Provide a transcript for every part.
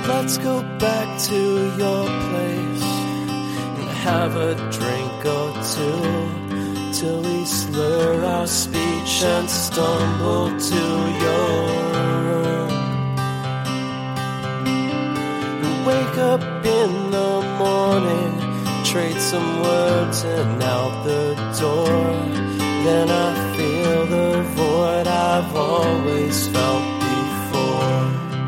Let's go back to your place and have a drink or two, till we slur our speech and stumble to your room. And wake up in the morning, trade some words and out the door. Then I feel the void I've always felt before.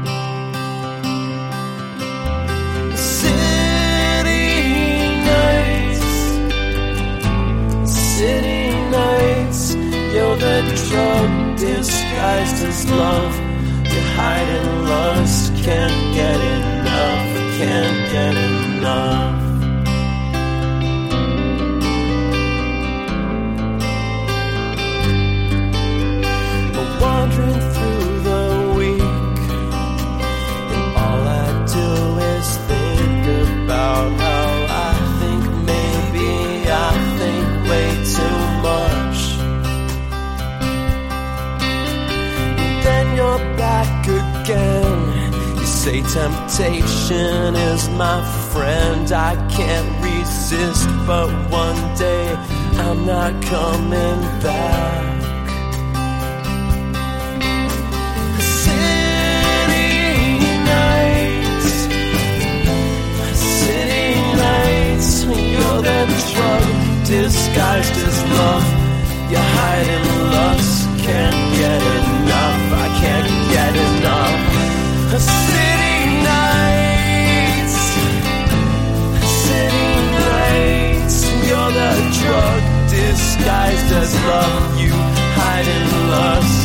City nights, you're the drug disguised as love. You're hiding lust, can't get enough, can't get enough. But wandering through the week, and all I do is think about how I think maybe I think way too much. And then you're back again. You say temptation is my friend. I can't resist, but one day I'm not coming back. You're the drug disguised as love. You're hiding lust, can't get enough, I can't get enough. City nights, you're the drug disguised as love. You hiding lust.